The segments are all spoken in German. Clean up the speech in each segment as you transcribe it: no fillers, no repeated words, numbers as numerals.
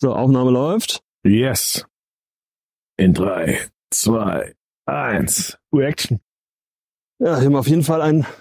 So, Aufnahme läuft. Yes. In 3, 2, 1. Reaction. Ja, wir haben auf jeden Fall ein.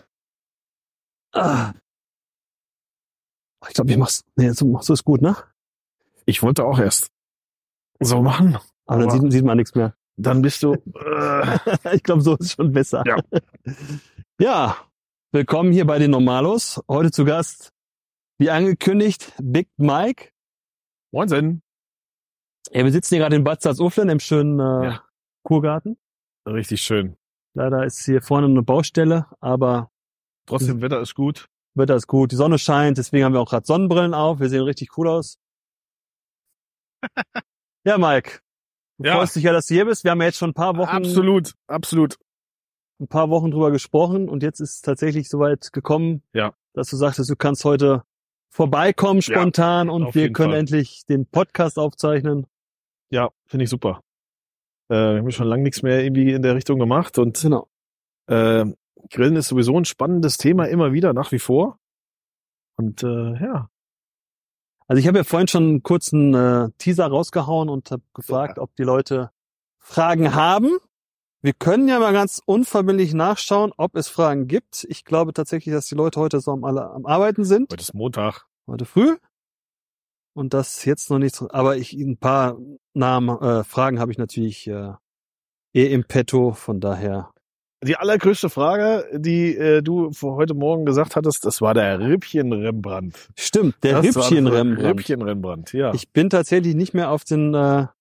Ich glaube, ich mach's. Nee, so machst du es gut, ne? Ich wollte auch erst so machen. Aber dann sieht man nichts mehr. Dann bist du. Ich glaube, so ist es schon besser. Ja. Ja, willkommen hier bei den Normalos. Heute zu Gast, wie angekündigt, Big Mike. Moinsen. Ja, wir sitzen hier gerade in Bad Salzuflen im schönen Kurgarten. Richtig schön. Leider ist hier vorne eine Baustelle, aber Trotzdem, Wetter ist gut. Wetter ist gut, die Sonne scheint, deswegen haben wir auch gerade Sonnenbrillen auf. Wir sehen richtig cool aus. Ja, Mike, du freust dich ja, dass du hier bist. Wir haben ja jetzt schon ein paar Wochen, Absolut. ein paar Wochen drüber gesprochen und jetzt ist es tatsächlich soweit gekommen, dass du sagtest, du kannst heute vorbeikommen spontan und wir können endlich den Podcast aufzeichnen. Ja, finde ich super. Wir haben schon lange nichts mehr irgendwie in der Richtung gemacht und Genau. Grillen ist sowieso ein spannendes Thema immer wieder, nach wie vor. Und ja. Also ich habe ja vorhin schon einen kurzen Teaser rausgehauen und habe gefragt, ob die Leute Fragen haben. Wir können ja mal ganz unverbindlich nachschauen, ob es Fragen gibt. Ich glaube tatsächlich, dass die Leute heute so am Arbeiten sind. Heute ist Montag. Heute früh. Und das jetzt noch nicht so. Aber ein paar Fragen habe ich natürlich im Petto, von daher. Die allergrößte Frage, die du vor heute Morgen gesagt hattest, das war der Rippchen-Rembrandt. Stimmt, der Rippchen-Rembrandt. Rippchen-Rembrandt, ja. Ich bin tatsächlich nicht mehr auf den...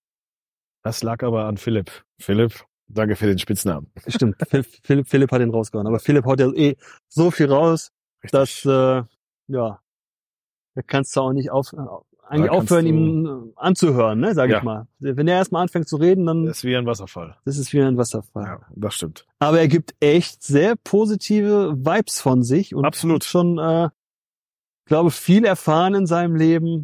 Das lag aber an Philipp. Philipp, danke für den Spitznamen. Stimmt, Philipp hat den rausgehauen. Aber Philipp haut ja so viel raus, Richtig. dass, da kannst du auch nicht aufhören, ihm anzuhören, ne, sag ich mal. Wenn er erstmal anfängt zu reden, dann... Das ist wie ein Wasserfall. Das ist wie ein Wasserfall. Ja, das stimmt. Aber er gibt echt sehr positive Vibes von sich und absolut hat schon, glaube viel erfahren in seinem Leben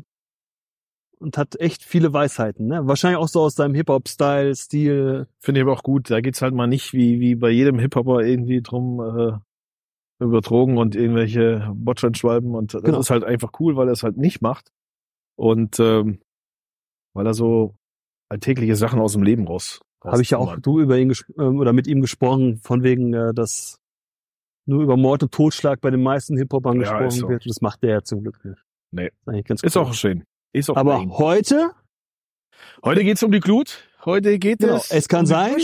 und hat echt viele Weisheiten, ne? Wahrscheinlich auch so aus seinem Hip-Hop-Style, Stil. Finde ich aber auch gut. Da geht's halt mal nicht wie bei jedem Hip-Hopper irgendwie drum über Drogen und irgendwelche Botschaftsschwalben und das ist halt einfach cool, weil er es halt nicht macht und weil er so alltägliche Sachen aus dem Leben raus. Habe ich ja auch über ihn oder mit ihm gesprochen, von wegen, dass nur über Mord und Totschlag bei den meisten Hip-Hopern gesprochen wird. Das macht der ja zum Glück nicht. Nee. Ist eigentlich ganz cool. Ist auch schön. Ist auch aber heute geht's um die Glut. Heute geht es kann sein,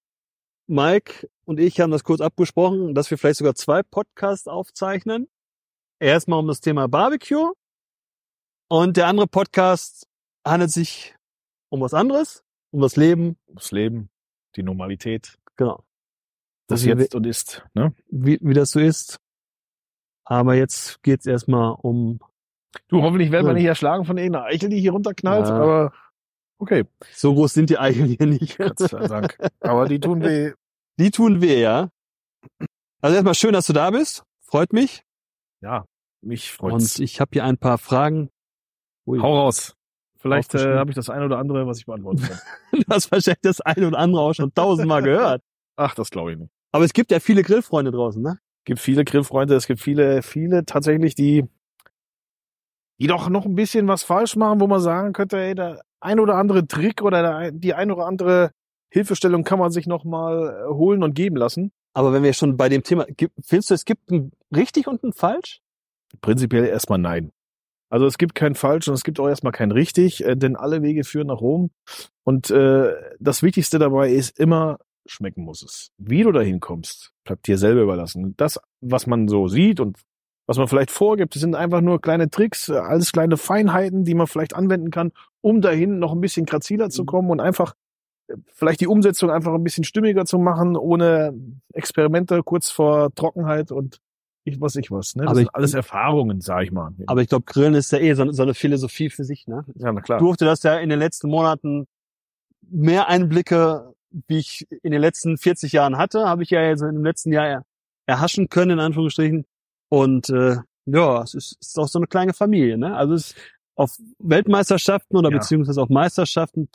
Mike und ich haben das kurz abgesprochen, dass wir vielleicht sogar 2 Podcasts aufzeichnen. Erstmal um das Thema Barbecue und der andere Podcast handelt sich um was anderes, um das Leben. Das Leben, die Normalität. Genau. Das jetzt und ist, ne? Wie das so ist. Aber jetzt geht's erstmal um... Du, hoffentlich werden wir nicht erschlagen von irgendeiner Eichel, die hier runterknallt, aber okay. So groß sind die Eichel hier nicht. Gott sei Dank. Aber die tun weh. Die tun weh, ja. Also erstmal schön, dass du da bist. Freut mich. Ja, mich freut's. Und ich habe hier ein paar Fragen. Hau raus. Vielleicht habe ich das eine oder andere, was ich beantworten kann. Du hast wahrscheinlich das eine oder andere auch schon 1000-mal gehört. Ach, das glaube ich nicht. Aber es gibt ja viele Grillfreunde draußen, ne? Es gibt viele Grillfreunde, es gibt viele tatsächlich, die doch noch ein bisschen was falsch machen, wo man sagen könnte, ey, der ein oder andere Trick oder die ein oder andere Hilfestellung kann man sich noch mal holen und geben lassen. Aber wenn wir schon bei dem Thema, findest du, es gibt ein richtig und ein falsch? Prinzipiell erstmal nein. Also es gibt kein falsch und es gibt auch erstmal kein richtig, denn alle Wege führen nach Rom. Und das Wichtigste dabei ist immer, schmecken muss es. Wie du dahin kommst, bleibt dir selber überlassen. Das, was man so sieht und was man vielleicht vorgibt, das sind einfach nur kleine Tricks, alles kleine Feinheiten, die man vielleicht anwenden kann, um dahin noch ein bisschen graziler zu kommen und einfach vielleicht die Umsetzung einfach ein bisschen stimmiger zu machen, ohne Experimente kurz vor Trockenheit und was. Ne? Das sind alles Erfahrungen, sag ich mal. Aber ich glaube, Grillen ist ja so eine Philosophie für sich, ne? Ja, na klar. Ich durfte das ja in den letzten Monaten mehr Einblicke, wie ich in den letzten 40 Jahren hatte, habe ich ja jetzt im letzten Jahr erhaschen können, in Anführungsstrichen. Und es ist auch so eine kleine Familie, ne? Also es ist auf Weltmeisterschaften oder beziehungsweise auf Meisterschaften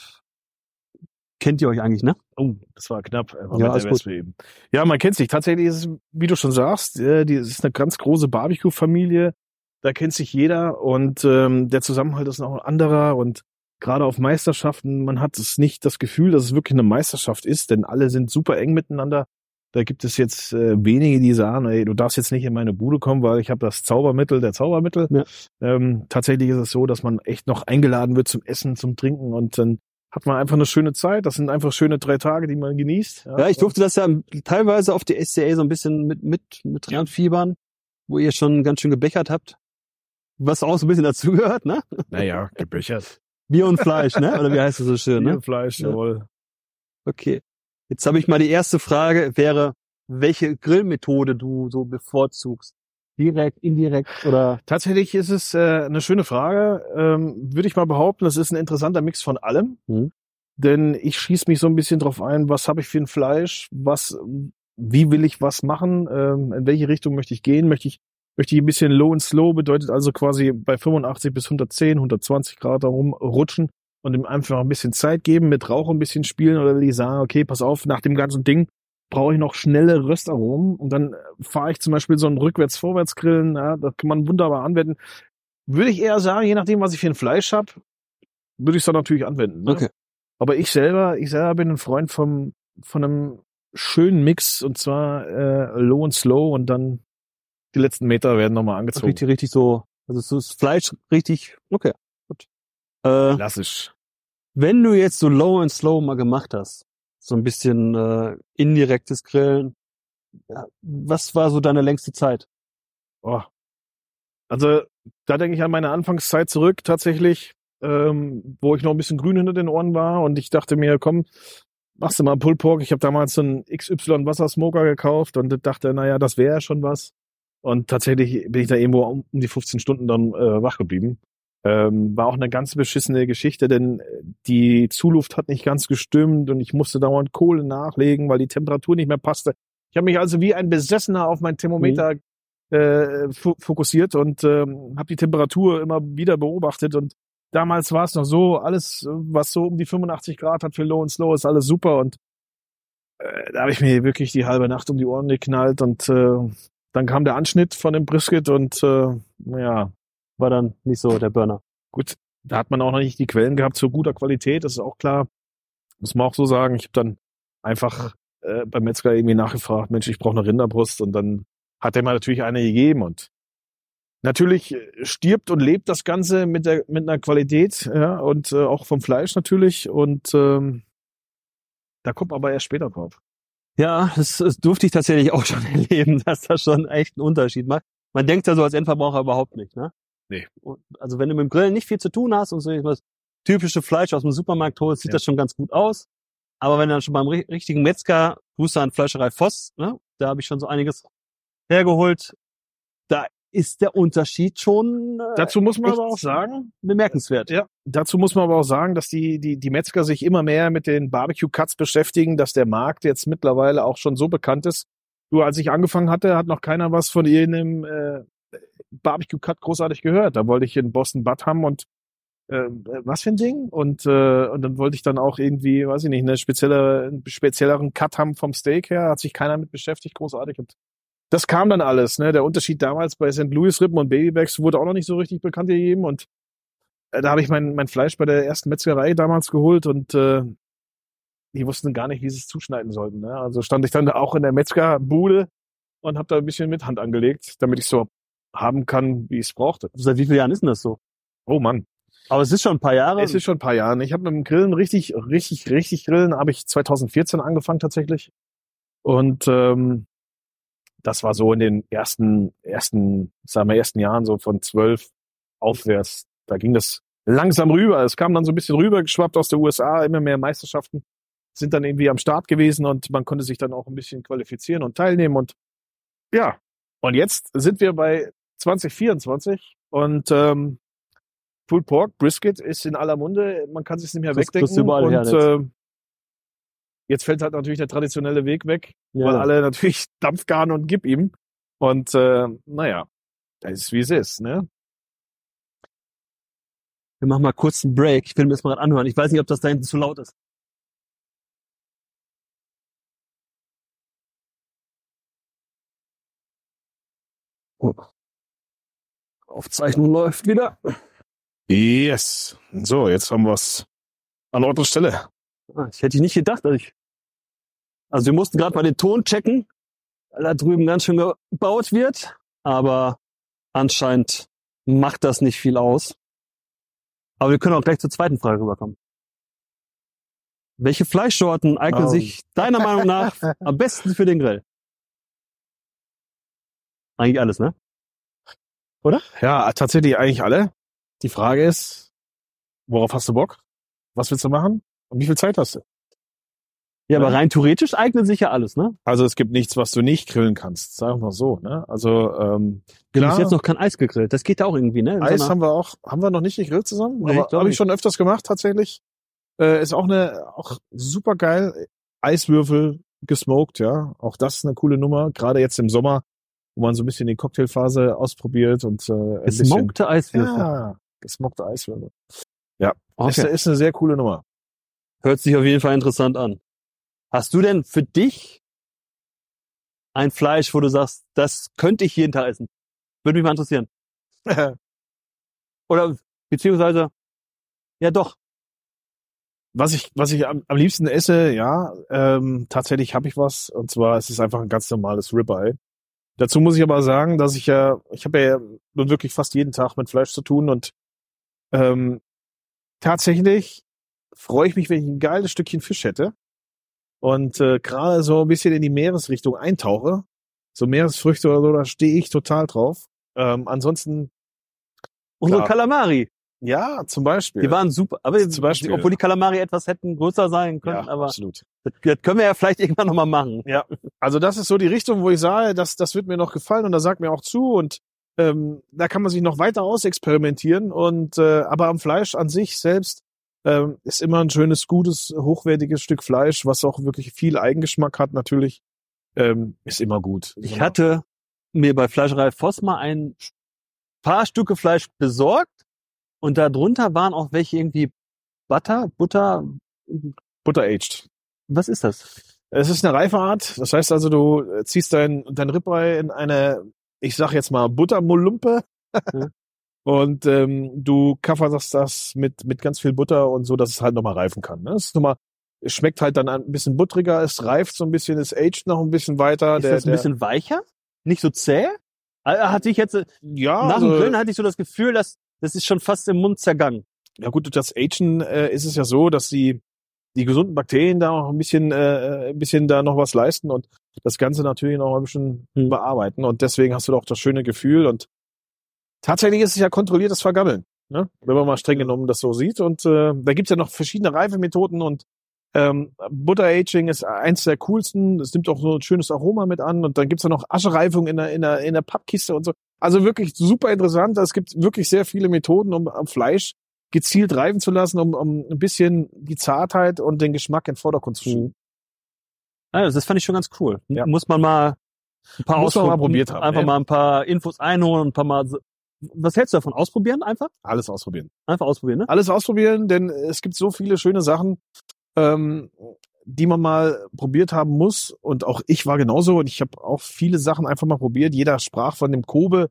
kennt ihr euch eigentlich, ne? Oh, das war knapp. Ja, alles gut. Eben. Ja, man kennt sich. Tatsächlich ist es, wie du schon sagst, es ist eine ganz große Barbecue-Familie. Da kennt sich jeder und der Zusammenhalt ist noch ein anderer und gerade auf Meisterschaften, man hat es nicht das Gefühl, dass es wirklich eine Meisterschaft ist, denn alle sind super eng miteinander. Da gibt es jetzt wenige, die sagen, ey, du darfst jetzt nicht in meine Bude kommen, weil ich habe das Zaubermittel der Zaubermittel. Ja. Tatsächlich ist es so, dass man echt noch eingeladen wird zum Essen, zum Trinken und dann hat man einfach eine schöne Zeit. Das sind einfach schöne 3 Tage, die man genießt. Ja, ich durfte das ja teilweise auf die SCA so ein bisschen mit ranfiebern, wo ihr schon ganz schön gebechert habt. Was auch so ein bisschen dazugehört, ne? Naja, gebechert. Bier und Fleisch, ne? Oder wie heißt das so schön, Bier ne? und Fleisch, Ja. jawohl. Okay. Jetzt habe ich mal die erste Frage, wäre, welche Grillmethode du so bevorzugst? Direkt, indirekt oder? Tatsächlich ist es eine schöne Frage. Würde ich mal behaupten, das ist ein interessanter Mix von allem. Denn ich schieße mich so ein bisschen drauf ein, was habe ich für ein Fleisch, wie will ich was machen, in welche Richtung möchte ich gehen, möchte ich ein bisschen low and slow, bedeutet also quasi bei 85 bis 110, 120 Grad herum rutschen und ihm einfach ein bisschen Zeit geben, mit Rauch ein bisschen spielen oder will ich sagen, okay, pass auf, nach dem ganzen Ding brauche ich noch schnelle Röstaromen und dann fahre ich zum Beispiel so ein Rückwärts-Vorwärts-Grillen, ja, das kann man wunderbar anwenden. Würde ich eher sagen, je nachdem, was ich für ein Fleisch habe, würde ich es dann natürlich anwenden. Ne? Okay. Aber ich selber bin ein Freund von einem schönen Mix und zwar low and slow und dann die letzten Meter werden nochmal angezogen. Richtig so, also so das Fleisch richtig, okay, gut. Klassisch. Wenn du jetzt so low and slow mal gemacht hast, so ein bisschen indirektes Grillen, ja, was war so deine längste Zeit? Oh. Also da denke ich an meine Anfangszeit zurück tatsächlich, wo ich noch ein bisschen grün hinter den Ohren war und ich dachte mir, komm, machst du mal Pulled Pork. Ich habe damals so einen XY Wassersmoker gekauft und dachte, naja, das wäre ja schon was. Und tatsächlich bin ich da irgendwo um die 15 Stunden dann wach geblieben. War auch eine ganz beschissene Geschichte, denn die Zuluft hat nicht ganz gestimmt und ich musste dauernd Kohle nachlegen, weil die Temperatur nicht mehr passte. Ich habe mich also wie ein Besessener auf mein Thermometer fokussiert und habe die Temperatur immer wieder beobachtet. Und damals war es noch so, alles, was so um die 85 Grad hat für Low and Slow, ist alles super. Und da habe ich mir wirklich die halbe Nacht um die Ohren geknallt und dann kam der Anschnitt von dem Brisket und ja, War dann nicht so der Burner. gut, da hat man auch noch nicht die Quellen gehabt zu guter Qualität, das ist auch klar. Muss man auch so sagen. Ich habe dann einfach beim Metzger irgendwie nachgefragt, Mensch, ich brauche eine Rinderbrust und dann hat er mir natürlich eine gegeben und natürlich stirbt und lebt das Ganze mit einer Qualität, ja, und auch vom Fleisch natürlich und da kommt man aber erst später drauf. Ja, das durfte ich tatsächlich auch schon erleben, dass das schon echt einen Unterschied macht. Man denkt ja so als Endverbraucher überhaupt nicht, ne? Nee. Also wenn du mit dem Grillen nicht viel zu tun hast und so das typische Fleisch aus dem Supermarkt holst, sieht das schon ganz gut aus. Aber wenn du dann schon beim richtigen Metzger, Grüße an Fleischerei Voss, ne? Da habe ich schon so einiges hergeholt. Da ist der Unterschied schon dazu muss man aber auch sagen, bemerkenswert. Ja, dazu muss man aber auch sagen, dass die Metzger sich immer mehr mit den Barbecue Cuts beschäftigen, dass der Markt jetzt mittlerweile auch schon so bekannt ist. Du, als ich angefangen hatte, hat noch keiner was von irgendeinem Barbecue Cut großartig gehört. Da wollte ich in Boston Butt haben und was für ein Ding? Und dann wollte ich dann auch irgendwie, weiß ich nicht, einen spezielleren Cut haben vom Steak her. Hat sich keiner mit beschäftigt, großartig. Und das kam dann alles. Ne? Der Unterschied damals bei St. Louis Rippen und Babybacks wurde auch noch nicht so richtig bekannt gegeben. Und da habe ich mein Fleisch bei der ersten Metzgerei damals geholt und die wussten gar nicht, wie sie es zuschneiden sollten. Ne? Also stand ich dann auch in der Metzgerbude und habe da ein bisschen mit Hand angelegt, damit ich so haben kann, wie ich es brauchte. Seit wie vielen Jahren ist denn das so? Oh Mann. Aber es ist schon ein paar Jahre. Es ist schon ein paar Jahre. Ich habe mit dem Grillen richtig Grillen habe ich 2014 angefangen tatsächlich. Und das war so in den ersten Jahren so von 12 aufwärts. Da ging das langsam rüber. Es kam dann so ein bisschen rübergeschwappt aus der USA. Immer mehr Meisterschaften sind dann irgendwie am Start gewesen und man konnte sich dann auch ein bisschen qualifizieren und teilnehmen. Und ja, und jetzt sind wir bei 2024 und Pulled Pork, Brisket ist in aller Munde, man kann sich nicht mehr wegdenken. Und jetzt fällt halt natürlich der traditionelle Weg weg, weil alle natürlich Dampfgarn und gib ihm. Und naja, das ist wie es ist, ne? Wir machen mal kurz einen Break. Ich will mir das mal anhören. Ich weiß nicht, ob das da hinten zu laut ist. Oh. Aufzeichnung läuft wieder. Yes. So, jetzt haben wir es an Ort und Stelle. Ich hätte nicht gedacht, also wir mussten gerade mal den Ton checken, weil da drüben ganz schön gebaut wird, aber anscheinend macht das nicht viel aus. Aber wir können auch gleich zur zweiten Frage rüberkommen. Welche Fleischsorten eignen sich deiner Meinung nach am besten für den Grill? Eigentlich alles, ne? Oder? Ja, tatsächlich eigentlich alle. Die Frage ist, worauf hast du Bock? Was willst du machen? Und wie viel Zeit hast du? Ja, aber rein theoretisch eignet sich ja alles, ne? Also es gibt nichts, was du nicht grillen kannst, sagen wir mal so. Ne? Also Du klar, hast jetzt noch kein Eis gegrillt. Das geht ja auch irgendwie, ne? In Eis so einer- haben wir noch nicht gegrillt zusammen, Nee, aber ich glaub habe ich nicht. schon öfters gemacht tatsächlich. Ist auch super geil. Eiswürfel gesmoked, ja. Auch das ist eine coole Nummer, gerade jetzt im Sommer, wo man so ein bisschen die Cocktailphase ausprobiert und ein bisschen Gesmokte Eiswürfel. ja, gesmokte Eiswürfel. Ja, Okay. ist eine sehr coole Nummer. Hört sich auf jeden Fall interessant an. Hast du denn für dich ein Fleisch, wo du sagst, das könnte ich jeden Tag essen? Würde mich mal interessieren. Oder beziehungsweise, ja doch. Was ich am liebsten esse, ja, tatsächlich habe ich was, und zwar es ist einfach ein ganz normales Ribeye. Dazu muss ich aber sagen, dass ich habe ja nun wirklich fast jeden Tag mit Fleisch zu tun und tatsächlich freue ich mich, wenn ich ein geiles Stückchen Fisch hätte und gerade so ein bisschen in die Meeresrichtung eintauche, so Meeresfrüchte oder so, da stehe ich total drauf. Ansonsten, Unsere klar. Kalamari, Ja, zum Beispiel. die waren super. Aber Zum Beispiel. obwohl die Kalamari etwas hätten größer sein können, ja, aber absolut. das können wir ja vielleicht irgendwann nochmal machen. Ja, also das ist so die Richtung, wo ich sage, das wird mir noch gefallen und da sagt mir auch zu und da kann man sich noch weiter ausexperimentieren und aber am Fleisch an sich selbst ist immer ein schönes, gutes, hochwertiges Stück Fleisch, was auch wirklich viel Eigengeschmack hat natürlich, ist immer gut. Ich hatte mir bei Fleischerei Voss mal ein paar Stücke Fleisch besorgt und darunter waren auch welche irgendwie Butter, Butter-aged. was ist das? Es ist eine Reifeart, das heißt also, du ziehst dein Ribeye in eine, ich sag jetzt mal, Buttermolumpe Ja. und du coverst das mit ganz viel Butter und so, dass es halt nochmal reifen kann. Ne? Es schmeckt halt dann ein bisschen buttriger, es reift so ein bisschen, es aged noch ein bisschen weiter. Ist das ein bisschen weicher? Nicht so zäh? Hatte ich jetzt, ja, nach dem also, Grillen hatte ich so das Gefühl, dass das ist schon fast im Mund zergangen. ja gut, durch das Agen ist es ja so, dass die gesunden Bakterien da auch ein bisschen da noch was leisten und das Ganze natürlich noch ein bisschen bearbeiten und deswegen hast du doch das schöne Gefühl und tatsächlich ist es ja kontrolliertes Vergammeln, ne? Wenn man mal streng genommen das so sieht und da gibt's ja noch verschiedene Reifemethoden und Butter-Aging ist eins der coolsten, es nimmt auch so ein schönes Aroma mit an und dann gibt's ja noch Aschereifung in der Pappkiste und so. Also wirklich super interessant, es gibt wirklich sehr viele Methoden, um am Fleisch gezielt reifen zu lassen, um ein bisschen die Zartheit und den Geschmack in den Vordergrund zu schieben. Also das fand ich schon ganz cool. Ja. Muss man mal ein paar Muss man mal probiert haben, einfach ne? mal ein paar Infos einholen und ein paar Mal. Was hältst du davon? Ausprobieren einfach? Alles ausprobieren. Einfach ausprobieren, ne? Alles ausprobieren, denn es gibt so viele schöne Sachen, die man mal probiert haben muss. Und auch ich war genauso und ich habe auch viele Sachen einfach mal probiert. Jeder sprach von dem Kobe,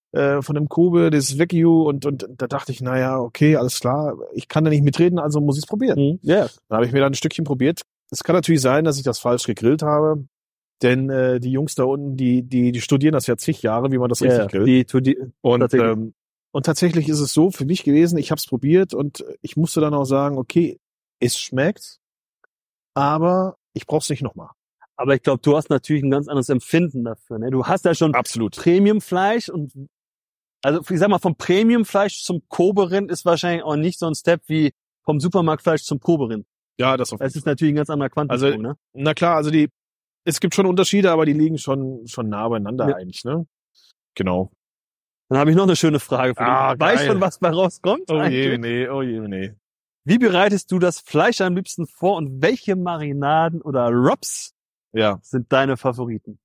das Wagyu und da dachte ich, naja, okay, alles klar, ich kann da nicht mitreden, also muss ich es probieren. Ja. Dann habe ich mir dann ein Stückchen probiert. Es kann natürlich sein, dass ich das falsch gegrillt habe, denn die Jungs da unten, die studieren das ja zig Jahre, wie man das richtig grillt. Und tatsächlich ist es so für mich gewesen, ich habe es probiert und ich musste dann auch sagen, okay, es schmeckt, aber ich brauche es nicht nochmal. Aber ich glaube, du hast natürlich ein ganz anderes Empfinden dafür. Ne? Du hast ja schon Absolut Premium-Fleisch und also ich sag mal, vom Premium-Fleisch zum Kobe-Rind ist wahrscheinlich auch nicht so ein Step wie vom Supermarktfleisch zum Kobe-Rind. Ja, Das ist natürlich ein ganz anderer Quantensprung, Also, ne? na klar, also es gibt schon Unterschiede, aber die liegen schon nah beieinander Ja. eigentlich, ne? Genau. Dann habe ich noch eine schöne Frage für dich. Weißt geil. schon, was bei rauskommt? Oh eigentlich? je, nee. Wie bereitest du das Fleisch am liebsten vor und welche Marinaden oder Rubs Ja, sind deine Favoriten?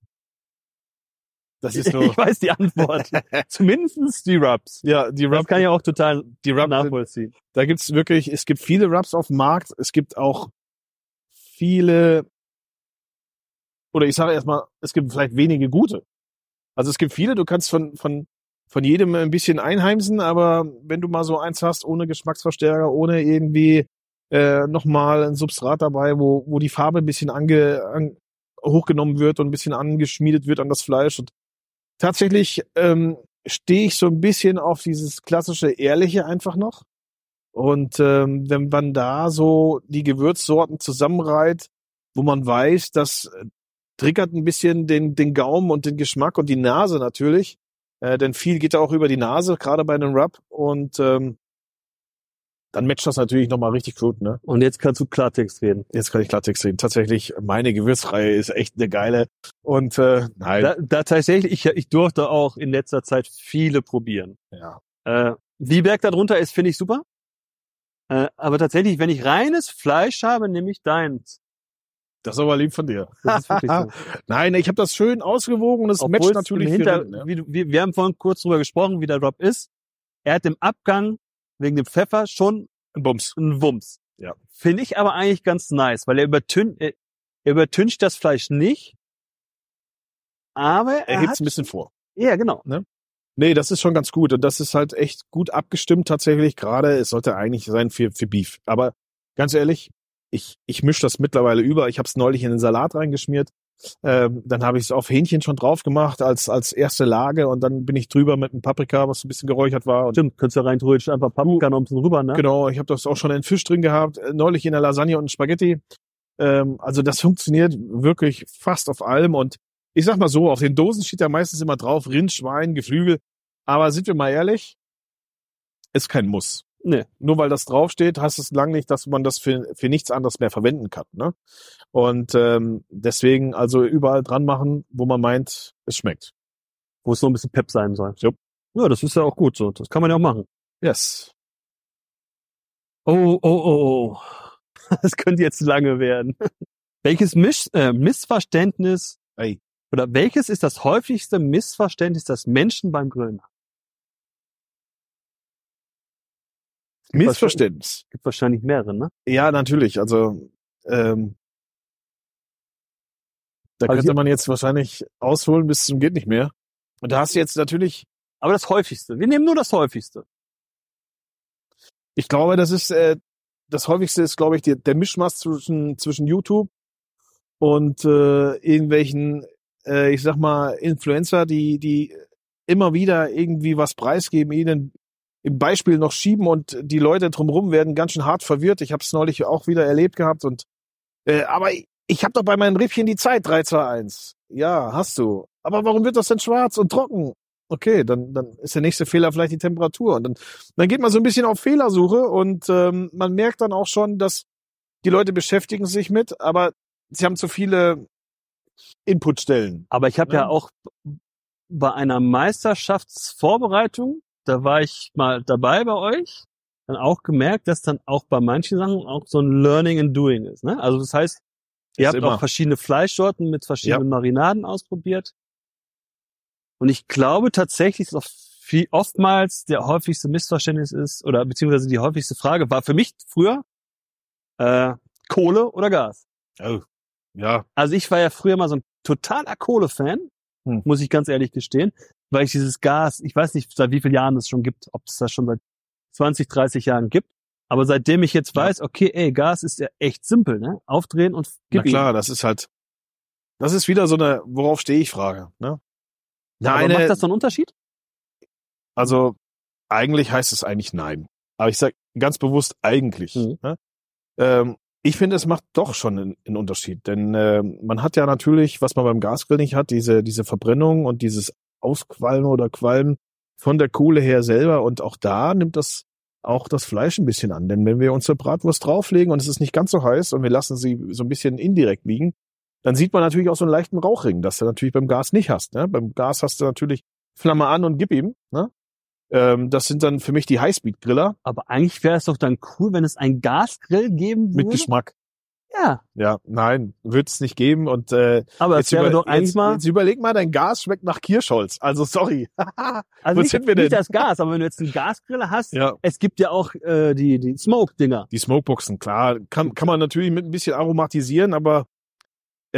das ist so. Ich weiß die Antwort. Zumindest die Rubs. Ja, die Das Rubs, kann ich auch total die Rubs, nachvollziehen. da gibt's wirklich, es gibt viele Rubs auf dem Markt, es gibt auch viele, oder ich sage erstmal, es gibt vielleicht wenige gute. Also es gibt viele, du kannst von von jedem ein bisschen einheimsen, aber wenn du mal so eins hast, ohne Geschmacksverstärker, ohne irgendwie nochmal ein Substrat dabei, wo die Farbe ein bisschen hochgenommen wird und ein bisschen angeschmiedet wird an das Fleisch. Und tatsächlich stehe ich so ein bisschen auf dieses klassische Ehrliche einfach noch. Und wenn man da so die Gewürzsorten zusammenreiht, wo man weiß, das triggert ein bisschen den Gaumen und den Geschmack und die Nase natürlich, denn viel geht da auch über die Nase, gerade bei einem Rub. Und dann matcht das natürlich nochmal richtig gut, ne? Und jetzt kannst du Klartext reden. Jetzt kann ich Klartext reden. Tatsächlich, meine Gewürzreihe ist echt eine geile. Und nein. Da tatsächlich, ich durfte auch in letzter Zeit viele probieren. Ja. Wie Berg da drunter ist, finde ich super. Aber tatsächlich, wenn ich reines Fleisch habe, nehme ich deins. Das ist aber lieb von dir. Das ist wirklich so. Nein, ich habe das schön ausgewogen und es matcht natürlich viel hin, ne? Wir haben vorhin kurz drüber gesprochen, wie der Rub ist. Er hat im Abgang wegen dem Pfeffer schon ein Bums. Ein Wumms. Ja. Finde ich aber eigentlich ganz nice, weil er übertüncht das Fleisch nicht, aber er hebt es ein bisschen vor. Ja, genau. Ne? Nee, das ist schon ganz gut und das ist halt echt gut abgestimmt tatsächlich. Gerade es sollte eigentlich sein für Beef. Aber ganz ehrlich, ich mische das mittlerweile über. Ich habe es neulich in den Salat reingeschmiert. Dann habe ich es auf Hähnchen schon drauf gemacht als erste Lage und dann bin ich drüber mit einem Paprika, was ein bisschen geräuchert war. Und stimmt, könntest du rein theoretisch einfach Paprika noch ein bisschen rüber, ne? Genau, ich habe das auch schon in Fisch drin gehabt, neulich in der Lasagne und Spaghetti. Also das funktioniert wirklich fast auf allem und ich sag mal so, auf den Dosen steht ja meistens immer drauf, Rind, Schwein, Geflügel. Aber sind wir mal ehrlich, ist kein Muss. Nee. Nur weil das draufsteht, heißt es lang nicht, dass man das für nichts anderes mehr verwenden kann. Ne? Und deswegen also überall dran machen, wo man meint, es schmeckt. Wo es so ein bisschen Pep sein soll. Yep. Ja, das ist ja auch gut so. Das kann man ja auch machen. Yes. Oh. Das könnte jetzt lange werden. Welches Missverständnis oder welches ist das häufigste Missverständnis, das Menschen beim Grillen haben? Missverständnis. Gibt wahrscheinlich mehrere, ne? Ja, natürlich. Also da könnte man jetzt wahrscheinlich ausholen bis zum geht nicht mehr. Und da hast du jetzt natürlich. Aber das häufigste. Wir nehmen nur das häufigste. Ich glaube, das ist das häufigste ist, glaube ich, der Mischmasch zwischen YouTube und irgendwelchen, ich sag mal, Influencer, die immer wieder irgendwie was preisgeben, ihnen im Beispiel noch schieben und die Leute drumherum werden ganz schön hart verwirrt. Ich habe es neulich auch wieder erlebt gehabt und aber ich habe doch bei meinen Rippchen die Zeit 3, 2, 1. Ja, hast du. Aber warum wird das denn schwarz und trocken? Okay, dann ist der nächste Fehler vielleicht die Temperatur. Und dann geht man so ein bisschen auf Fehlersuche und man merkt dann auch schon, dass die Leute beschäftigen sich mit, aber sie haben zu viele Inputstellen. Aber ich habe ja auch bei einer Meisterschaftsvorbereitung, da war ich mal dabei bei euch, dann auch gemerkt, dass dann auch bei manchen Sachen auch so ein Learning and Doing ist. Ne? Also das heißt, ihr habt auch verschiedene Fleischsorten mit verschiedenen Marinaden ausprobiert. Und ich glaube tatsächlich, dass oftmals der häufigste Missverständnis ist, oder beziehungsweise die häufigste Frage war für mich früher Kohle oder Gas. Oh, ja. Also ich war ja früher mal so ein totaler Kohle-Fan, muss ich ganz ehrlich gestehen, weil ich dieses Gas, ich weiß nicht, seit wie vielen Jahren es schon gibt, ob es das schon seit 20, 30 Jahren gibt, aber seitdem ich jetzt weiß, okay, Gas ist ja echt simpel, ne? Aufdrehen und gib ihm. Na klar, das ist wieder so eine, worauf stehe ich Frage, ne? Aber macht das so einen Unterschied? Also eigentlich heißt es eigentlich nein. Aber ich sage ganz bewusst eigentlich. Ne? Ich finde, es macht doch schon einen Unterschied. Denn man hat ja natürlich, was man beim Gasgrill nicht hat, diese Verbrennung und dieses Ausqualmen oder Qualmen von der Kohle her selber. Und auch da nimmt das auch das Fleisch ein bisschen an. Denn wenn wir unsere Bratwurst drauflegen und es ist nicht ganz so heiß und wir lassen sie so ein bisschen indirekt liegen, dann sieht man natürlich auch so einen leichten Rauchring, das du natürlich beim Gas nicht hast. Ne? Beim Gas hast du natürlich Flamme an und gib ihm. Ne? Das sind dann für mich die Highspeed-Griller. Aber eigentlich wäre es doch dann cool, wenn es einen Gasgrill geben würde. Mit Geschmack. Ja. Ja, nein, wird es nicht geben. Und aber es wäre doch eigentlich mal. Jetzt überleg mal, dein Gas schmeckt nach Kirschholz. Also sorry. Also nicht das Gas, aber wenn du jetzt einen Gasgrill hast, es gibt ja auch die Smoke-Dinger. Die Smokeboxen, klar, kann man natürlich mit ein bisschen aromatisieren, aber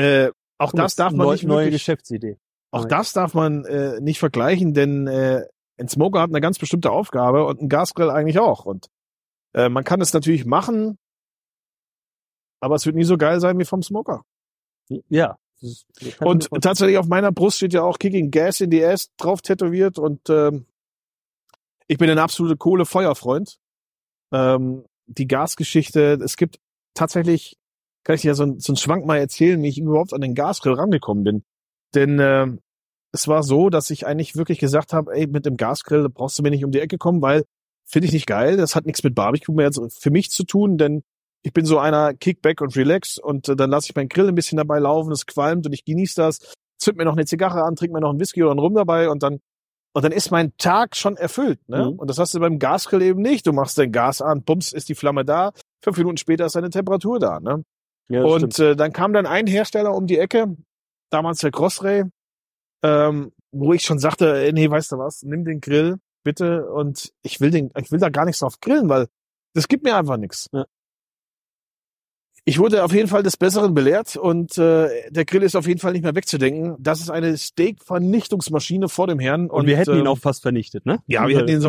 auch das darf man nicht neue Geschäftsidee. Auch das darf man nicht vergleichen, denn ein Smoker hat eine ganz bestimmte Aufgabe und ein Gasgrill eigentlich auch. Und man kann es natürlich machen, aber es wird nie so geil sein wie vom Smoker. Ja. Und tatsächlich auf meiner Brust steht ja auch Kicking Gas in the Ass drauf tätowiert und ich bin ein absoluter Kohle-Feuer-Freund. Die Gasgeschichte, es gibt tatsächlich, kann ich dir so einen Schwank mal erzählen, wie ich überhaupt an den Gasgrill rangekommen bin. Denn es war so, dass ich eigentlich wirklich gesagt habe, ey, mit dem Gasgrill brauchst du mir nicht um die Ecke kommen, weil finde ich nicht geil. Das hat nichts mit Barbecue mehr für mich zu tun, denn ich bin so einer Kickback und Relax und dann lasse ich meinen Grill ein bisschen dabei laufen, es qualmt und ich genieße das, zünd mir noch eine Zigarre an, trink mir noch einen Whisky oder einen Rum dabei und dann ist mein Tag schon erfüllt, ne? Mhm. Und das hast du beim Gasgrill eben nicht. Du machst dein Gas an, bums, ist die Flamme da, 5 Minuten später ist deine Temperatur da, ne? Ja, und dann kam dann ein Hersteller um die Ecke, damals der Crossray, wo ich schon sagte, nee, weißt du was, nimm den Grill bitte und ich will da gar nichts drauf grillen, weil das gibt mir einfach nichts. Ja. Ich wurde auf jeden Fall des Besseren belehrt und der Grill ist auf jeden Fall nicht mehr wegzudenken. Das ist eine Steak-Vernichtungsmaschine vor dem Herrn. Und wir hätten ihn auch fast vernichtet, ne? Ja, wir hätten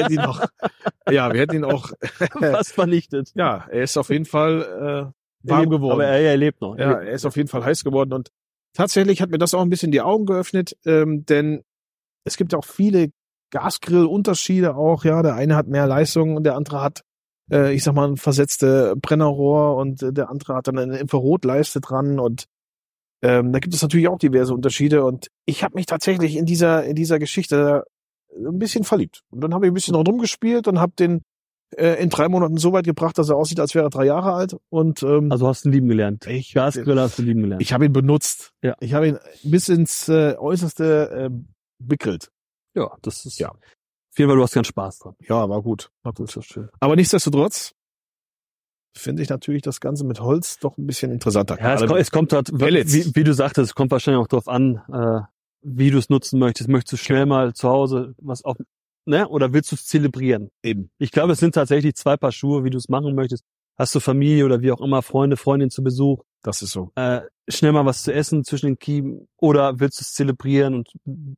ihn auch fast vernichtet. Ja, er ist auf jeden Fall warm geworden. Aber er lebt noch. Ja, er ist auf jeden Fall heiß geworden und tatsächlich hat mir das auch ein bisschen die Augen geöffnet, denn es gibt auch viele Gasgrill-Unterschiede auch. Ja, der eine hat mehr Leistung und der andere hat ich sag mal, ein versetzte Brennerrohr und der andere hat dann eine Infrarotleiste dran und da gibt es natürlich auch diverse Unterschiede und ich habe mich tatsächlich in dieser Geschichte ein bisschen verliebt. Und dann habe ich ein bisschen rumgespielt und habe den in 3 Monaten so weit gebracht, dass er aussieht, als wäre er 3 Jahre alt. Und also hast du ihn lieben gelernt. Gasgrill hast du lieben gelernt. Ich habe ihn benutzt. Ja. Ich habe ihn bis ins Äußerste begrillt. Ja, das ist ja. Auf jeden Fall, du hast ganz Spaß dran. Ja, war gut. Das ist so schön. Aber nichtsdestotrotz finde ich natürlich das Ganze mit Holz doch ein bisschen interessanter. Ja, es kommt halt, wie du sagtest, es kommt wahrscheinlich auch drauf an, wie du es nutzen möchtest. Möchtest du schnell mal zu Hause was auf, ne? Oder willst du es zelebrieren? Eben. Ich glaube, es sind tatsächlich 2 Paar Schuhe, wie du es machen möchtest. Hast du Familie oder wie auch immer, Freunde, Freundin zu Besuch? Das ist so. Schnell mal was zu essen zwischen den Kiemen oder willst du es zelebrieren und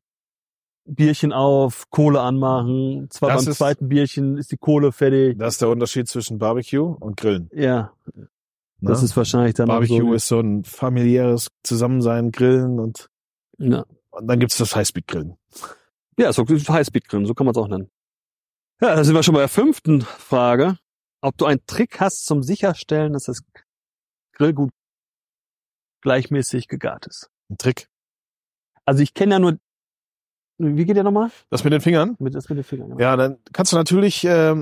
Bierchen auf, Kohle anmachen. Beim zweiten Bierchen ist die Kohle fertig. Das ist der Unterschied zwischen Barbecue und Grillen. Ja. Das ist wahrscheinlich dann Barbecue auch so ist so ein familiäres Zusammensein, Grillen und dann gibt's das Highspeed-Grillen. Ja, so Highspeed-Grillen, so kann man es auch nennen. Ja, da sind wir schon bei der 5. Frage. Ob du einen Trick hast zum Sicherstellen, dass das Grillgut gleichmäßig gegart ist. Ein Trick? Also ich kenne ja nur. Wie geht der nochmal? Das mit den Fingern? Das mit den Fingern, ja. Ja, dann kannst du natürlich,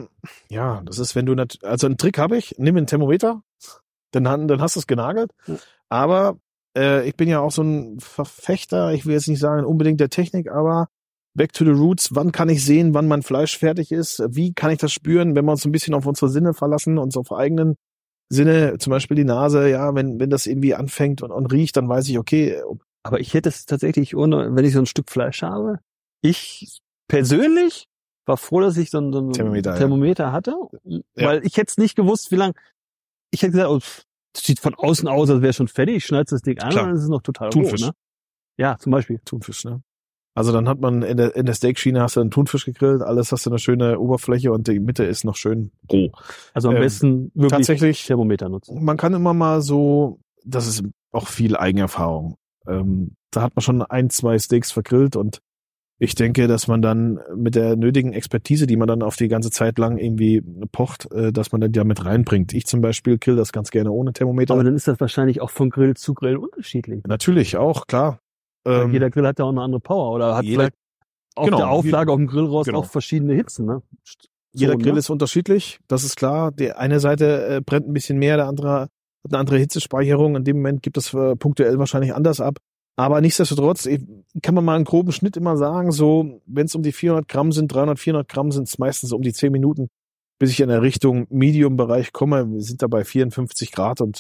das ist, wenn du, also einen Trick habe ich, nimm einen Thermometer, dann hast du es genagelt, aber ich bin ja auch so ein Verfechter, ich will jetzt nicht sagen unbedingt der Technik, aber back to the roots, wann kann ich sehen, wann mein Fleisch fertig ist, wie kann ich das spüren, wenn wir uns ein bisschen auf unsere Sinne verlassen, uns auf eigenen Sinne, zum Beispiel die Nase, ja, wenn das irgendwie anfängt und riecht, dann weiß ich, okay. Aber ich hätte es tatsächlich ohne, wenn ich so ein Stück Fleisch habe. Ich persönlich war froh, dass ich so ein Thermometer hatte, weil ich hätte es nicht gewusst, wie lang. Ich hätte gesagt, das sieht von außen aus, als wäre schon fertig. Ich schneide das Ding an und dann ist es noch total Thunfisch. roh, ne? Ja, zum Beispiel. Thunfisch, ne? Also dann hat man in der Steakschiene hast du einen Thunfisch gegrillt, alles hast du eine schöne Oberfläche und die Mitte ist noch schön roh. Also am besten wirklich tatsächlich Thermometer nutzen. Man kann immer mal so, das ist auch viel Eigenerfahrung. Da hat man schon 1, 2 Steaks vergrillt und ich denke, dass man dann mit der nötigen Expertise, die man dann auf die ganze Zeit lang irgendwie pocht, dass man dann ja mit reinbringt. Ich zum Beispiel grill das ganz gerne ohne Thermometer. Aber dann ist das wahrscheinlich auch von Grill zu Grill unterschiedlich. Natürlich, auch, klar. Jeder Grill hat ja auch eine andere Power oder hat vielleicht auf der Auflage auf dem Grillrost auch verschiedene Hitzen, ne? Jeder Grill ist unterschiedlich, das ist klar. Die eine Seite brennt ein bisschen mehr, der andere hat eine andere Hitzespeicherung. In dem Moment gibt es punktuell wahrscheinlich anders ab. Aber nichtsdestotrotz kann man mal einen groben Schnitt immer sagen, so wenn es um die 400 Gramm sind, 300, 400 Gramm sind es meistens um die 10 Minuten, bis ich in der Richtung Medium-Bereich komme. Wir sind da bei 54 Grad und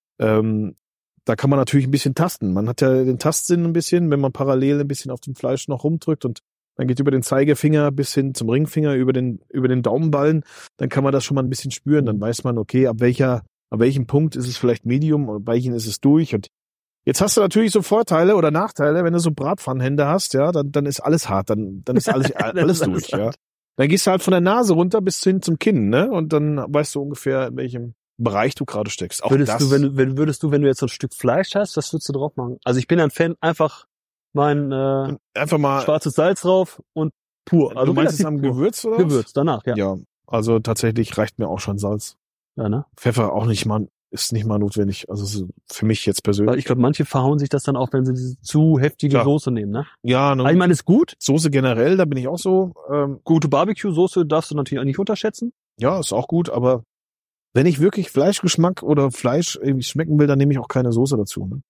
da kann man natürlich ein bisschen tasten. Man hat ja den Tastsinn ein bisschen, wenn man parallel ein bisschen auf dem Fleisch noch rumdrückt und dann geht über den Zeigefinger bis hin zum Ringfinger, über den Daumenballen, dann kann man das schon mal ein bisschen spüren. Dann weiß man, okay, ab welchem Punkt ist es vielleicht Medium, ab welchen ist es durch und Jetzt hast du natürlich so Vorteile oder Nachteile, wenn du so Bratpfannenhände hast, ja, dann ist alles hart, dann ist alles, alles durch, ja. Dann gehst du halt von der Nase runter bis hin zum Kinn, ne? Und dann weißt du ungefähr, in welchem Bereich du gerade steckst. Auch Würdest du, wenn du jetzt so ein Stück Fleisch hast, was würdest du drauf machen? Also ich bin ein Fan, einfach einfach mal schwarzes Salz drauf und pur. Also du meinst es am Gewürz oder was? Gewürz, danach, ja. Ja, also tatsächlich reicht mir auch schon Salz. Ja, ne? Pfeffer auch nicht mal, ist nicht mal notwendig. Also für mich jetzt persönlich. Weil ich glaube, manche verhauen sich das dann auch, wenn sie diese zu heftige Soße nehmen, ne? Ja, ne? Aber ich meine, ist gut. Soße generell, da bin ich auch so. Gute Barbecue-Soße darfst du natürlich auch nicht unterschätzen. Ja, ist auch gut, aber wenn ich wirklich Fleischgeschmack oder Fleisch irgendwie schmecken will, dann nehme ich auch keine Soße dazu. Ne?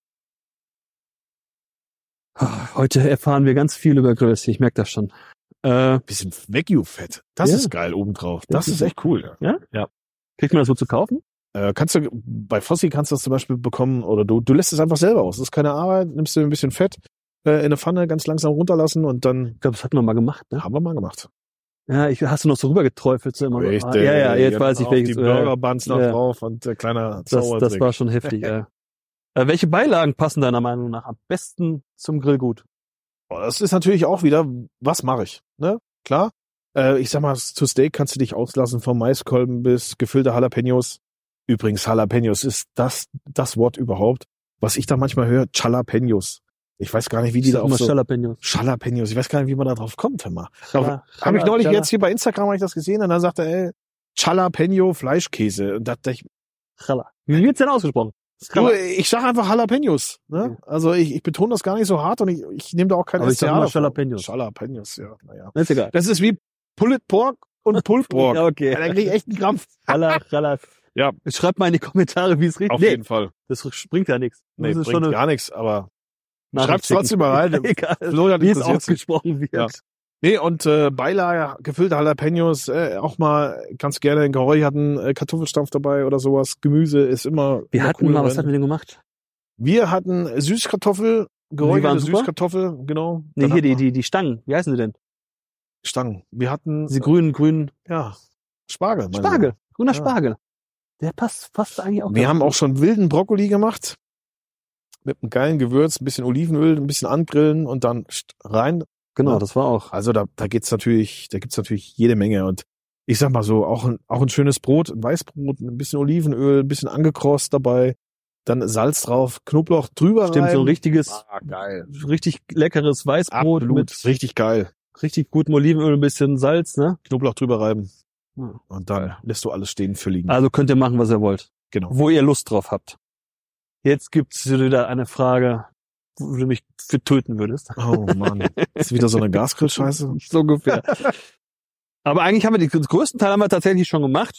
Heute erfahren wir ganz viel über Größe, ich merke das schon. Bisschen Wagyu-Fett. Das ist geil obendrauf. Das ist echt cool. Ja? Ja. Kriegt man das so zu kaufen? Kannst du, bei Fossi kannst du das zum Beispiel bekommen, oder du lässt es einfach selber aus. Das ist keine Arbeit, nimmst du ein bisschen Fett in eine Pfanne ganz langsam runterlassen und dann. Ich glaube, das hatten wir mal gemacht, ne? Haben wir mal gemacht. Ja, hast du noch so rübergeträufelt, so immer. Richtig, ja, jetzt weiß ich welches. Die Burger-Buns noch drauf und kleiner Zaubertrick. Das war schon heftig, ja. Welche Beilagen passen deiner Meinung nach am besten zum Grillgut? Das ist natürlich auch wieder, was mache ich, ne? Klar. Ich sag mal, zu Steak kannst du dich auslassen, vom Maiskolben bis gefüllte Jalapenos. Übrigens, Jalapenos ist das Wort überhaupt, was ich da manchmal höre, Jalapenos. Ich weiß gar nicht, wie die da auf so... Jalapenos. Ich weiß gar nicht, wie man da drauf kommt, hör mal. Habe ich neulich jetzt hier bei Instagram das gesehen und dann sagte er, Jalapeno Fleischkäse. Und da dachte ich... Wie wird's denn ausgesprochen? Ich sage einfach Jalapenos. Ne? Also ich betone das gar nicht so hart und ich nehme da auch keine SCH. Aber ich sag mal Jalapenos. Jalapenos, ja. Naja. Das ist egal. Das ist wie Pulled Pork und Pulled Pork. Ja, okay. Da krieg ich echt einen Krampf. Ja. Schreibt mal in die Kommentare, wie es richtig ist. Auf jeden Fall. Das bringt ja nichts. Nee, das ist bringt schon gar nichts, aber schreibt's trotzdem mal rein. Egal, Florian, wie es ausgesprochen wird. Ja. Nee, und Beilage, gefüllte Jalapenos, auch mal ganz gerne in geräucherten Kartoffelstampf dabei oder sowas. Gemüse ist immer Was hatten wir denn gemacht? Wir hatten Süßkartoffel, geräucherte Süßkartoffel, genau. Nee, hier die Stangen, wie heißen sie denn? Stangen. Wir hatten... Die grünen... Ja, Spargel. Grüner Spargel. Der passt fast eigentlich auch. Wir haben auch schon wilden Brokkoli gemacht. Mit einem geilen Gewürz, ein bisschen Olivenöl, ein bisschen angrillen und dann rein. Genau, ja. Das war auch. Also da gibt's natürlich jede Menge. Und ich sag mal so, auch ein schönes Brot, ein Weißbrot, ein bisschen Olivenöl, ein bisschen angekrost dabei, dann Salz drauf, Knoblauch drüber. Stimmt, so ein richtiges, geil. Richtig leckeres Weißbrot. Absolut, mit richtig geil. Richtig gutem Olivenöl, ein bisschen Salz, ne? Knoblauch drüber reiben. Ja. Und dann lässt du alles stehen für liegen. Also könnt ihr machen, was ihr wollt. Genau. Wo ihr Lust drauf habt. Jetzt gibt's wieder eine Frage, wo du mich für töten würdest. Oh Mann. Ist wieder so eine Gasgrillscheiße? So ungefähr. Aber eigentlich haben wir den größten Teil tatsächlich schon gemacht.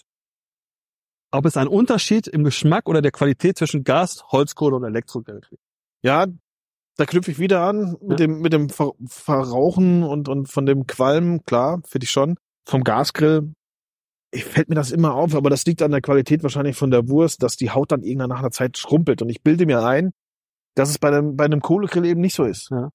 Ob es einen Unterschied im Geschmack oder der Qualität zwischen Gas, Holzkohle und Elektrogrill gibt. Ja, da knüpfe ich wieder an mit dem Verrauchen und von dem Qualm, klar, finde ich schon. Vom Gasgrill fällt mir das immer auf, aber das liegt an der Qualität wahrscheinlich von der Wurst, dass die Haut dann irgendwann nach einer Zeit schrumpelt. Und ich bilde mir ein, dass es bei einem Kohlegrill eben nicht so ist. Ja.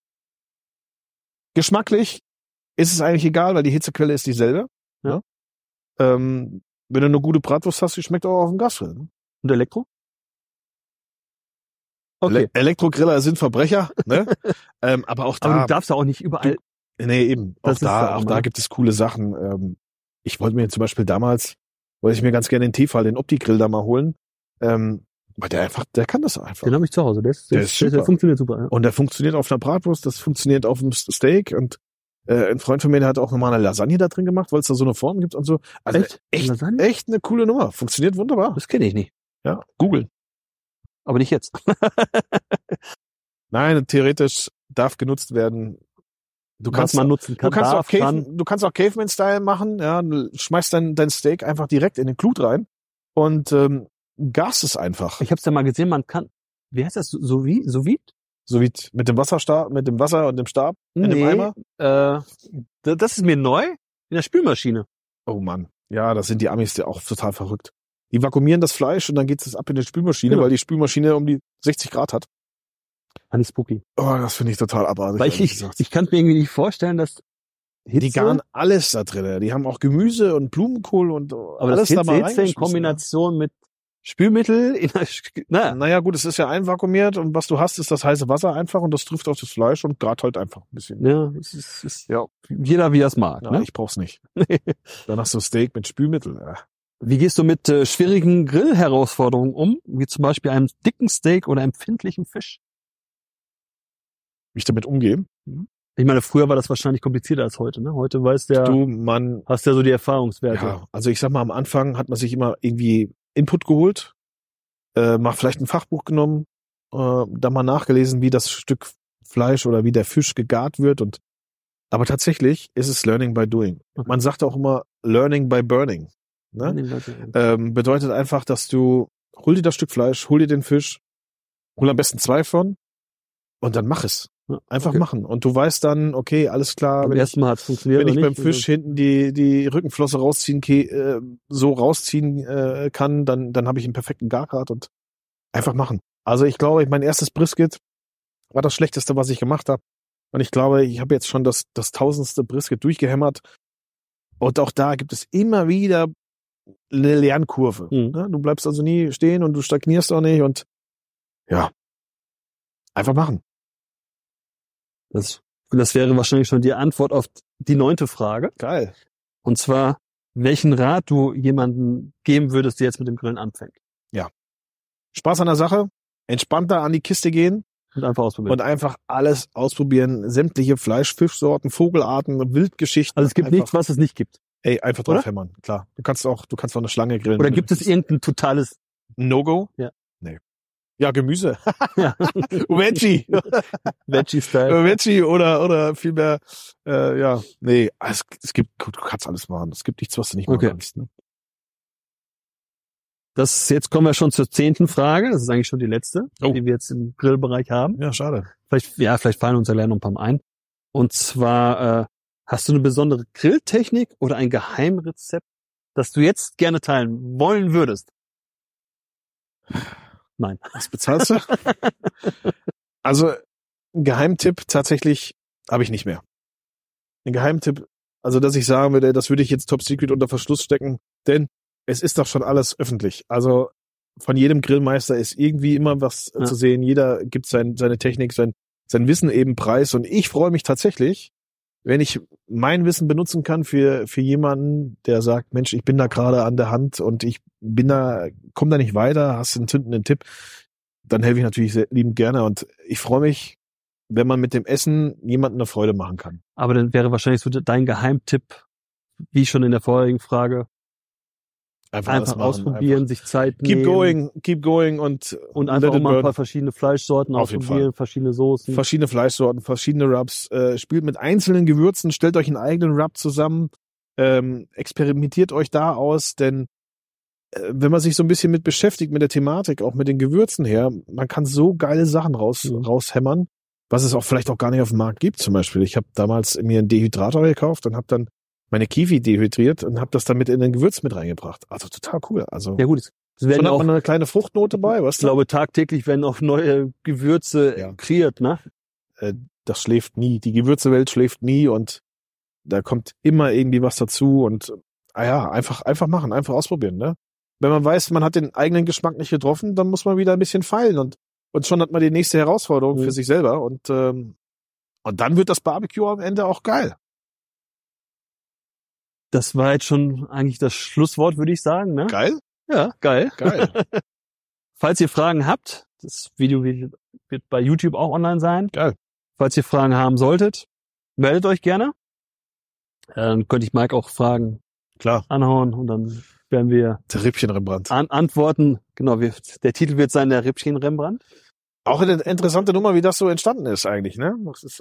Geschmacklich ist es eigentlich egal, weil die Hitzequelle ist dieselbe. Ja. Wenn du eine gute Bratwurst hast, die schmeckt auch auf dem Gasgrill. Ne? Und Elektro? Okay. Elektrogriller sind Verbrecher, ne? Aber auch da. Aber du darfst ja auch nicht überall. Nee, eben. Auch da gibt es coole Sachen. Ich wollte mir zum Beispiel damals, wollte ich mir ganz gerne den Tefal, den Opti-Grill da mal holen. Weil der kann das einfach. Den habe ich zu Hause. Der funktioniert super. Ja. Und der funktioniert auf einer Bratwurst, das funktioniert auf einem Steak und ein Freund von mir, der hat auch nochmal eine Lasagne da drin gemacht, weil es da so eine Form gibt und so. Also echt eine coole Nummer. Funktioniert wunderbar. Das kenne ich nicht. Ja, googeln. Aber nicht jetzt. Nein, theoretisch darf genutzt werden. Du kannst auch Caveman-Style machen, ja, du schmeißt dein Steak einfach direkt in den Glut rein und gas es einfach. Ich habe es ja mal gesehen, man kann, wie heißt das, so wie mit dem Wasser und dem Stab in dem Eimer? Das ist mir neu in der Spülmaschine. Oh Mann, ja, das sind die Amis ja auch total verrückt. Die vakuumieren das Fleisch und dann geht es ab in die Spülmaschine, genau. Weil die Spülmaschine um die 60 Grad hat. Fand ich spooky. Oh, das finde ich total abartig. Weil ich kann mir irgendwie nicht vorstellen, dass Hitze, die garen alles da drin. Die haben auch Gemüse und Blumenkohl und aber alles da mal reingeschmissen. Aber das Hitze in Kombination mit Spülmittel Naja, gut, es ist ja einvakuumiert und was du hast, ist das heiße Wasser einfach und das trifft auf das Fleisch und gart halt einfach ein bisschen. Ja, es ist jeder wie er es mag. Ja, Ne? ich brauch's nicht. Dann hast du Steak mit Spülmittel. Ja. Wie gehst du mit schwierigen Grillherausforderungen um, wie zum Beispiel einem dicken Steak oder empfindlichen Fisch? Wie ich damit umgehe? Ich meine, früher war das wahrscheinlich komplizierter als heute. Ne? Heute hast ja so die Erfahrungswerte. Ja, also ich sag mal, am Anfang hat man sich immer irgendwie Input geholt, mal vielleicht ein Fachbuch genommen, da mal nachgelesen, wie das Stück Fleisch oder wie der Fisch gegart wird. Aber tatsächlich ist es Learning by Doing. Okay. Man sagt auch immer Learning by Burning. Ne? Bedeutet einfach, dass hol dir das Stück Fleisch, hol dir den Fisch, hol am besten 2 von und dann mach es. Einfach machen. Und du weißt dann, okay, alles klar. Beim ersten Mal hat es funktioniert. Wenn ich beim Fisch hinten die Rückenflosse rausziehen kann, dann habe ich einen perfekten Gargrad und einfach machen. Also ich glaube, mein erstes Brisket war das Schlechteste, was ich gemacht habe. Und ich glaube, ich habe jetzt schon das 1000. Brisket durchgehämmert. Und auch da gibt es immer wieder eine Lernkurve. Ne? Du bleibst also nie stehen und du stagnierst auch nicht und ja, einfach machen. Das wäre wahrscheinlich schon die Antwort auf die 9. Frage. Geil. Und zwar, welchen Rat du jemandem geben würdest, der jetzt mit dem Grillen anfängt. Ja. Spaß an der Sache, entspannter an die Kiste gehen. Und einfach ausprobieren. Und einfach alles ausprobieren. Sämtliche Fleisch-, Fischsorten, Vogelarten, Wildgeschichten. Also es gibt nichts, was es nicht gibt. Ey, einfach draufhämmern, klar. Du kannst auch eine Schlange grillen. Oder gibt es irgendein totales No-Go? Ja. Nee. Ja, Gemüse. Ja. Veggie. Veggie-Style. Veggie oder vielmehr, nee, es gibt, du kannst alles machen. Es gibt nichts, was du nicht machen kannst. Ne? Jetzt kommen wir schon zur 10. Frage. Das ist eigentlich schon die letzte, die wir jetzt im Grillbereich haben. Ja, schade. Vielleicht fallen uns ja noch ein paar ein. Und zwar, hast du eine besondere Grilltechnik oder ein Geheimrezept, das du jetzt gerne teilen wollen würdest? Nein. Was bezahlst du? Also, ein Geheimtipp tatsächlich habe ich nicht mehr. Ein Geheimtipp, also dass ich sagen würde, das würde ich jetzt Top Secret unter Verschluss stecken, denn es ist doch schon alles öffentlich. Also von jedem Grillmeister ist irgendwie immer was zu sehen. Jeder gibt seine Technik, sein Wissen eben preis. Und ich freue mich tatsächlich, wenn ich mein Wissen benutzen kann für jemanden, der sagt, Mensch, ich bin da gerade an der Hand und komme da nicht weiter, hast einen zündenden Tipp, dann helfe ich natürlich sehr liebend gerne. Und ich freue mich, wenn man mit dem Essen jemandem eine Freude machen kann. Aber dann wäre wahrscheinlich so dein Geheimtipp, wie schon in der vorherigen Frage, einfach ausprobieren, sich Zeit nehmen. Keep going und einfach auch mal ein paar verschiedene Fleischsorten ausprobieren, verschiedene Soßen. Verschiedene Fleischsorten, verschiedene Rubs. Spielt mit einzelnen Gewürzen, stellt euch einen eigenen Rub zusammen, experimentiert euch da aus, denn wenn man sich so ein bisschen mit beschäftigt, mit der Thematik, auch mit den Gewürzen her, man kann so geile Sachen raushämmern, was es auch vielleicht auch gar nicht auf dem Markt gibt. Zum Beispiel, ich habe damals mir einen Dehydrator gekauft und habe dann meine Kiwi dehydriert und habe das dann mit in den Gewürz mit reingebracht. Also total cool. Also ja gut, schon hat man eine kleine Fruchtnote bei. Was? Ich glaube, tagtäglich werden auch neue Gewürze kreiert, ne? Das schläft nie. Die Gewürzewelt schläft nie und da kommt immer irgendwie was dazu und einfach machen, einfach ausprobieren. Ne? Wenn man weiß, man hat den eigenen Geschmack nicht getroffen, dann muss man wieder ein bisschen feilen und schon hat man die nächste Herausforderung für sich selber und dann wird das Barbecue am Ende auch geil. Das war jetzt schon eigentlich das Schlusswort, würde ich sagen, ne? Geil? Ja, geil. Geil. Falls ihr Fragen habt, das Video wird bei YouTube auch online sein. Geil. Falls ihr Fragen haben solltet, meldet euch gerne. Dann könnte ich Mike auch Fragen anhauen und dann werden wir der Rippchen-Rembrandt antworten. Genau, der Titel wird sein, der Rippchen-Rembrandt. Auch eine interessante Nummer, wie das so entstanden ist eigentlich, ne?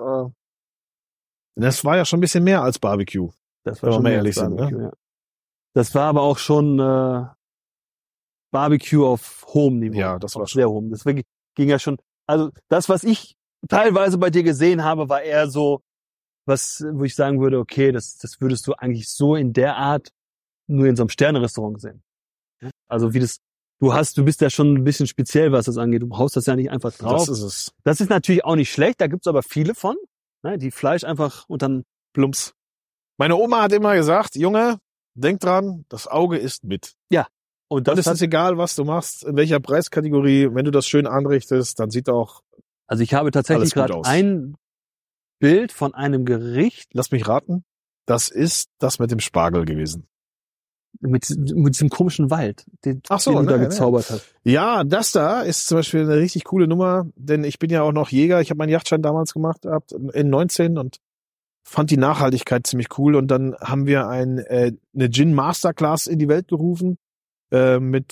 Das war ja schon ein bisschen mehr als Barbecue. Das war schon mehr ehrlich sind, ne? Ja. Das war aber auch schon Barbecue auf hohem Niveau. Ja, das war sehr hohem. Das ging ja schon. Also das, was ich teilweise bei dir gesehen habe, war eher so, wo ich sagen würde, okay, das würdest du eigentlich so in der Art nur in so einem Sterne-Restaurant sehen. Also du bist ja schon ein bisschen speziell, was das angeht. Du haust das ja nicht einfach drauf. Das ist es. Das ist natürlich auch nicht schlecht. Da gibt's aber viele von, ne, die Fleisch einfach und dann plumps. Meine Oma hat immer gesagt, Junge, denk dran, das Auge ist mit. Ja. Und Und es ist egal, was du machst, in welcher Preiskategorie, wenn du das schön anrichtest, dann sieht auch, also ich habe tatsächlich alles gut gerade aus. ein Bild von einem Gericht lass mich raten, das ist das mit dem Spargel gewesen. mit diesem komischen Wald, den du da gezaubert hast. Ja, das da ist zum Beispiel eine richtig coole Nummer, denn ich bin ja auch noch Jäger. Ich habe meinen Yachtschein damals gemacht gehabt, in 19 und fand die Nachhaltigkeit ziemlich cool. Und dann haben wir eine Gin Masterclass in die Welt gerufen mit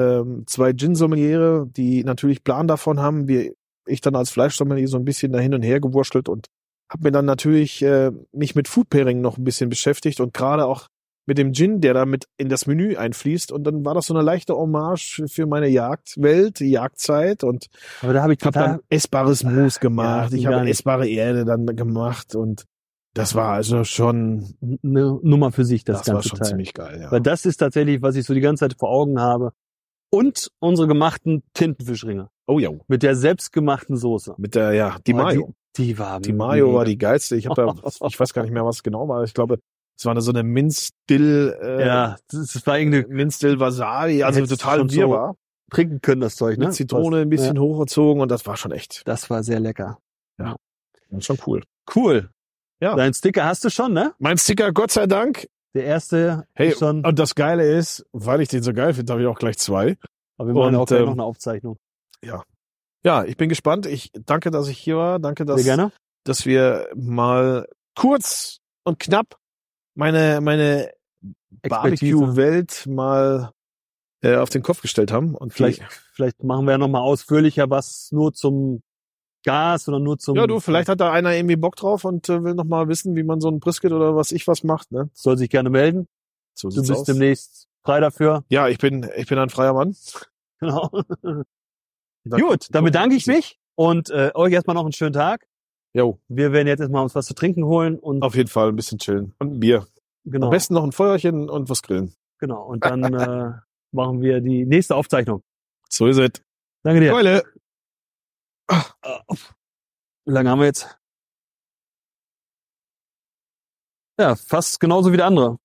2 Gin-Sommeliere, die natürlich Plan davon haben. Ich dann als Fleischsommelier so ein bisschen da hin und her gewurschtelt und habe mir dann natürlich mich mit Food Pairing noch ein bisschen beschäftigt und gerade auch mit dem Gin, der da mit in das Menü einfließt. Und dann war das so eine leichte Hommage für meine Jagdwelt, die Jagdzeit. Und Aber da habe ich dann essbares Mousse gemacht. Ja, ich habe essbare Erde dann gemacht. Und das war also schon eine Nummer für sich, das ganze war schon Teil. ziemlich geil, ja. Weil das ist tatsächlich, was ich so die ganze Zeit vor Augen habe. Und unsere gemachten Tintenfischringe. Oh ja. Mit der selbstgemachten Soße. Mit der, die Mayo. Die war Mayo war die geilste. Ich weiß gar nicht mehr, was genau war. Ich glaube, es war so eine Minzdill, ja, das war irgendeine Minzdill Wasabi, also total wirrwarr. So trinken können das Zeug, ne? Mit Zitrone ein bisschen hochgezogen und das war schon echt. Das war sehr lecker. Ja. Das schon cool. Cool. Ja. Dein Sticker hast du schon, ne? Mein Sticker, Gott sei Dank. Der erste ist schon. Und das Geile ist, weil ich den so geil finde, habe ich auch gleich 2. Aber wir machen auch gleich noch eine Aufzeichnung. Ja. Ja, ich bin gespannt. Ich danke, dass ich hier war. Danke, dass wir mal kurz und knapp meine Barbecue-Welt mal auf den Kopf gestellt haben. Und vielleicht machen wir ja nochmal ausführlicher was nur zum Gas oder nur zum... Ja, vielleicht hat da einer irgendwie Bock drauf und will nochmal wissen, wie man so ein Brisket oder was macht. Ne? Soll sich gerne melden. So du bist demnächst frei dafür. Ja, ich bin ein freier Mann. Genau. Gut, dann bedanke ich mich und euch erstmal noch einen schönen Tag. Jo. Wir werden jetzt erstmal uns was zu trinken holen und auf jeden Fall ein bisschen chillen und ein Bier. Genau. Am besten noch ein Feuerchen und was grillen. Genau. Und dann machen wir die nächste Aufzeichnung. So ist es. Danke dir. Keule. Wie lange haben wir jetzt? Ja, fast genauso wie der andere.